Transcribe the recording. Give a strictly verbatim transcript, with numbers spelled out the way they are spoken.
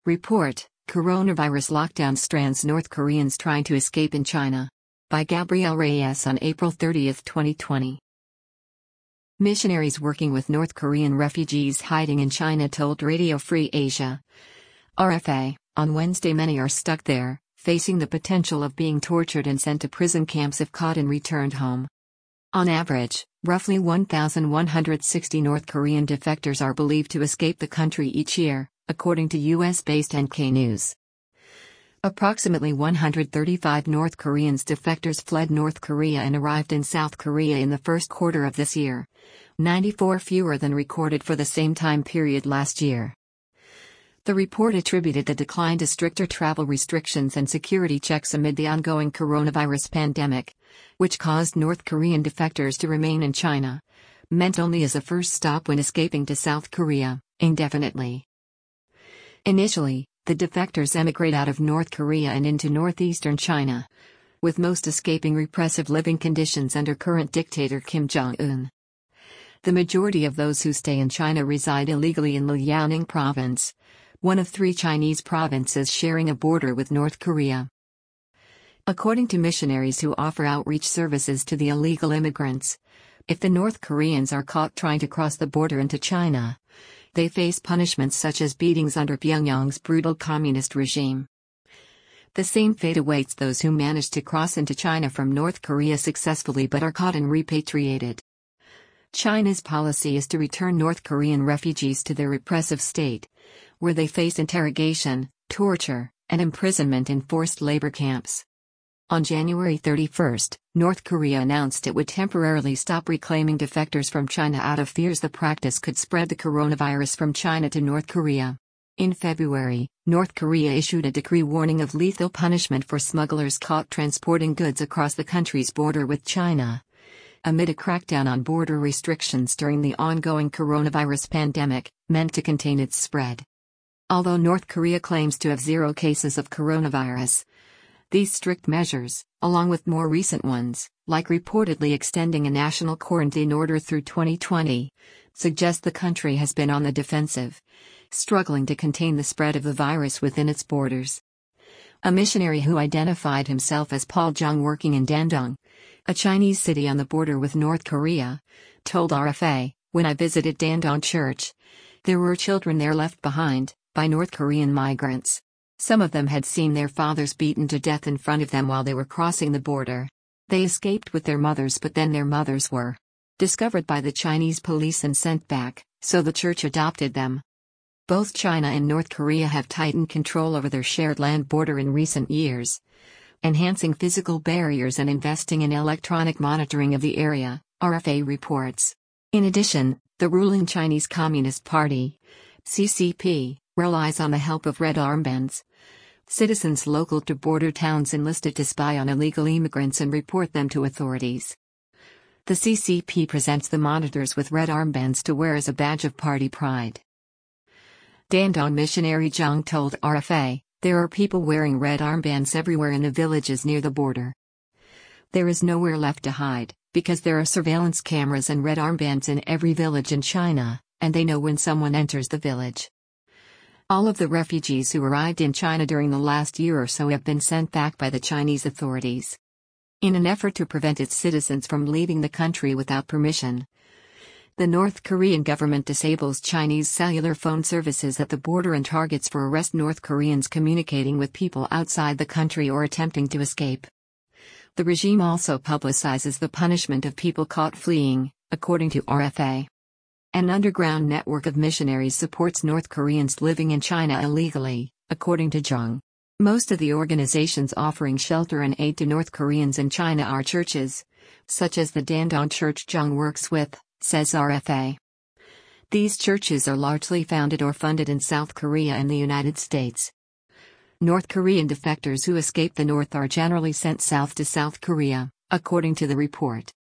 Report: Coronavirus lockdown strands North Koreans trying to escape in China. By Gabriel Reyes on April thirtieth, twenty twenty. Missionaries working with North Korean refugees hiding in China told Radio Free Asia, R F A, on Wednesday many are stuck there, facing the potential of being tortured and sent to prison camps if caught and returned home. On average, roughly one thousand one hundred sixty North Korean defectors are believed to escape the country each year, according to U S-based N K News. Approximately one hundred thirty-five North Koreans defectors fled North Korea and arrived in South Korea in the first quarter of this year, ninety-four fewer than recorded for the same time period last year. The report attributed the decline to stricter travel restrictions and security checks amid the ongoing coronavirus pandemic, which caused North Korean defectors to remain in China, meant only as a first stop when escaping to South Korea, indefinitely. Initially, the defectors emigrate out of North Korea and into northeastern China, with most escaping repressive living conditions under current dictator Kim Jong-un. The majority of those who stay in China reside illegally in Liaoning province, one of three Chinese provinces sharing a border with North Korea. According to missionaries who offer outreach services to the illegal immigrants, if the North Koreans are caught trying to cross the border into China, they face punishments such as beatings under Pyongyang's brutal communist regime. The same fate awaits those who manage to cross into China from North Korea successfully but are caught and repatriated. China's policy is to return North Korean refugees to their repressive state, where they face interrogation, torture, and imprisonment in forced labor camps. On January thirty-first, North Korea announced it would temporarily stop reclaiming defectors from China out of fears the practice could spread the coronavirus from China to North Korea. In February, North Korea issued a decree warning of lethal punishment for smugglers caught transporting goods across the country's border with China, amid a crackdown on border restrictions during the ongoing coronavirus pandemic, meant to contain its spread. Although North Korea claims to have zero cases of coronavirus, these strict measures, along with more recent ones, like reportedly extending a national quarantine order through twenty twenty, suggest the country has been on the defensive, struggling to contain the spread of the virus within its borders. A missionary who identified himself as Paul Jung working in Dandong, a Chinese city on the border with North Korea, told R F A, "When I visited Dandong Church, there were children there left behind by North Korean migrants. Some of them had seen their fathers beaten to death in front of them while they were crossing the border. They escaped with their mothers, but then their mothers were discovered by the Chinese police and sent back, so the church adopted them." Both China and North Korea have tightened control over their shared land border in recent years, enhancing physical barriers and investing in electronic monitoring of the area, R F A reports. In addition, the ruling Chinese Communist Party, C C P, relies on the help of red armbands, citizens local to border towns enlisted to spy on illegal immigrants and report them to authorities. The C C P presents the monitors with red armbands to wear as a badge of party pride. Dandong missionary Zhang told R F A, "There are people wearing red armbands everywhere in the villages near the border. There is nowhere left to hide, because there are surveillance cameras and red armbands in every village in China, and they know when someone enters the village." All of the refugees who arrived in China during the last year or so have been sent back by the Chinese authorities. In an effort to prevent its citizens from leaving the country without permission, the North Korean government disables Chinese cellular phone services at the border and targets for arrest North Koreans communicating with people outside the country or attempting to escape. The regime also publicizes the punishment of people caught fleeing, according to R F A. An underground network of missionaries supports North Koreans living in China illegally, according to Zhang. Most of the organizations offering shelter and aid to North Koreans in China are churches, such as the Dandong Church Zhang works with, says R F A. These churches are largely founded or funded in South Korea and the United States. North Korean defectors who escape the north are generally sent south to South Korea, according to the report.